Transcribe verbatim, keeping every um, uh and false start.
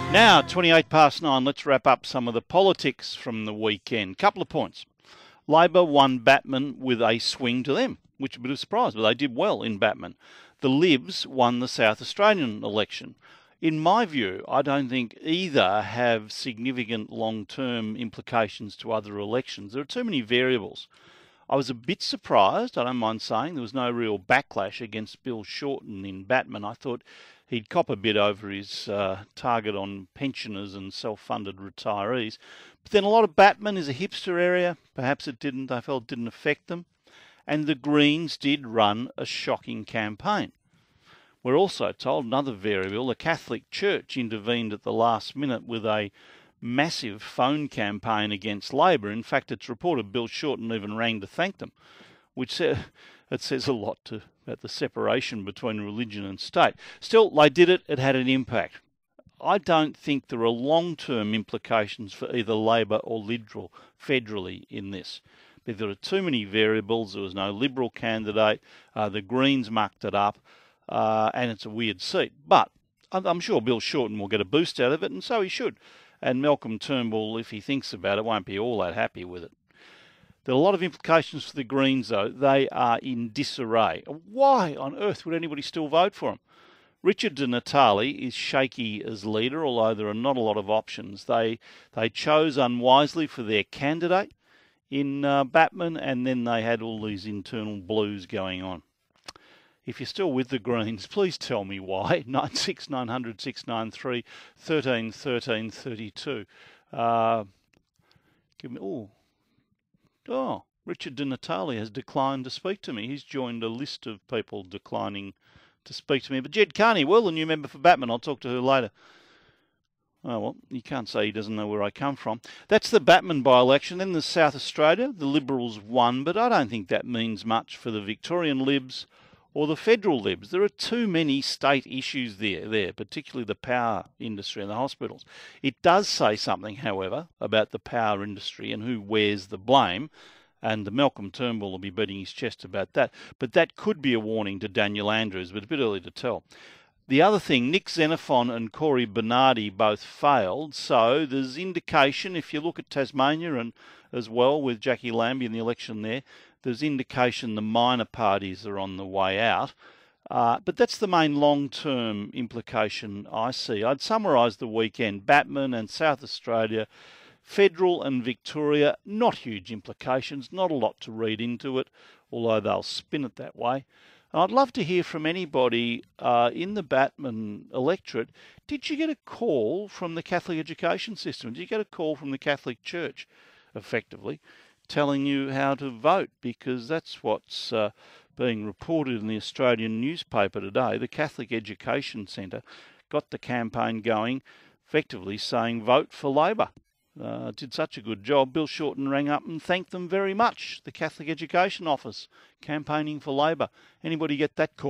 Now, twenty-eight past nine, let's wrap up some of the politics from the weekend. Couple of points. Labor won Batman with a swing to them, which is a bit of a surprise, but they did well in Batman. The Libs won the South Australian election. In my view, I don't think either have significant long-term implications to other elections. There are too many variables. I was a bit surprised, I don't mind saying, there was no real backlash against Bill Shorten in Batman. I thought he'd cop a bit over his uh, target on pensioners and self-funded retirees. But then a lot of Batman is a hipster area. Perhaps it didn't, they felt it didn't affect them. And the Greens did run a shocking campaign. We're also told, another variable, the Catholic Church intervened at the last minute with a massive phone campaign against Labor. In fact, it's reported Bill Shorten even rang to thank them, which says, it says a lot to, about the separation between religion and state. Still, they did it, it had an impact. I don't think there are long-term implications for either Labor or Liberal federally in this. But there are too many variables. There was no Liberal candidate. Uh, the Greens mucked it up, uh, and it's a weird seat. But I'm sure Bill Shorten will get a boost out of it, and so he should. And Malcolm Turnbull, if he thinks about it, won't be all that happy with it. There are a lot of implications for the Greens, though. They are in disarray. Why on earth would anybody still vote for them? Richard Di Natale is shaky as leader, although there are not a lot of options. They they chose unwisely for their candidate in uh, Batman, and then they had all these internal blues going on. If you're still with the Greens, please tell me why. nine six nine hundred six nine three, thirteen thirteen thirty-two. Uh, give me, oh, oh, Richard Di Natale has declined to speak to me. He's joined a list of people declining to speak to me. But Jed Carney, well, the new member for Batman, I'll talk to her later. Oh, well, you can't say he doesn't know where I come from. That's the Batman by-election. Then there's South Australia. The Liberals won, but I don't think that means much for the Victorian Libs or the federal Libs. There are too many state issues there, there, particularly the power industry and the hospitals. It does say something, however, about the power industry and who wears the blame, and Malcolm Turnbull will be beating his chest about that. But that could be a warning to Daniel Andrews, but a bit early to tell. The other thing, Nick Xenophon and Cory Bernardi both failed, so there's indication, if you look at Tasmania and as well with Jackie Lambie in the election there, there's indication the minor parties are on the way out. Uh, but that's the main long-term implication I see. I'd summarise the weekend. Batman and South Australia, federal and Victoria, not huge implications, not a lot to read into it, although they'll spin it that way. And I'd love to hear from anybody uh, in the Batman electorate. Did you get a call from the Catholic education system? Did you get a call from the Catholic Church, effectively, telling you how to vote? Because that's what's uh, being reported in the Australian newspaper today. The Catholic Education Centre got the campaign going, effectively saying vote for Labor. Uh, did such a good job. Bill Shorten rang up and thanked them very much. The Catholic Education Office campaigning for Labor. Anybody get that call?